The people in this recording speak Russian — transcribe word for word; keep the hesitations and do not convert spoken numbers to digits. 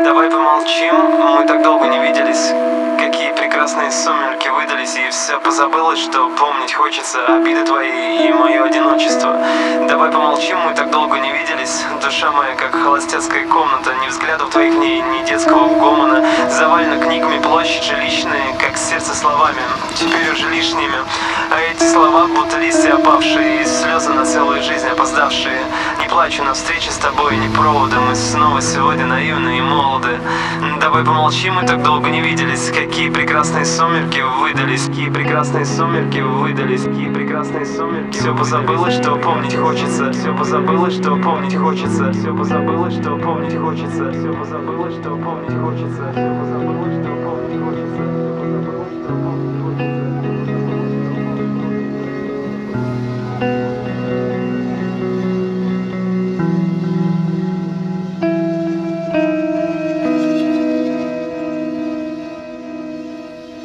Давай помолчим, мы так долго не виделись. Какие прекрасные сумерки выдались, и все позабылось, что помнить хочется обиды твои и мое одиночество. Давай помолчим, мы так долго не виделись. Душа моя, как холостяцкая комната, ни взглядов твоих, ни, ни детского гомона. Завалена книгами, площадь жилищная, как сердце словами, теперь уже лишними. А эти слова, будто листья опавшие, и слезы на целую жизнь опоздавшие. Не плачу на встрече с тобой, не провода, мы снова сегодня наивны и молоды. Давай помолчим, мы так долго не виделись. Какие прекрасные сумерки выдались, какие прекрасные сумерки выдались, какие прекрасные сумерки. Все позабылось, что помнить хочется, все позабылось, что помнить хочется, все позабылось, что помнить хочется, все позабылось, что помнить хочется, все позабылось, что помнить хочется, все позабылось, что помнить хочется.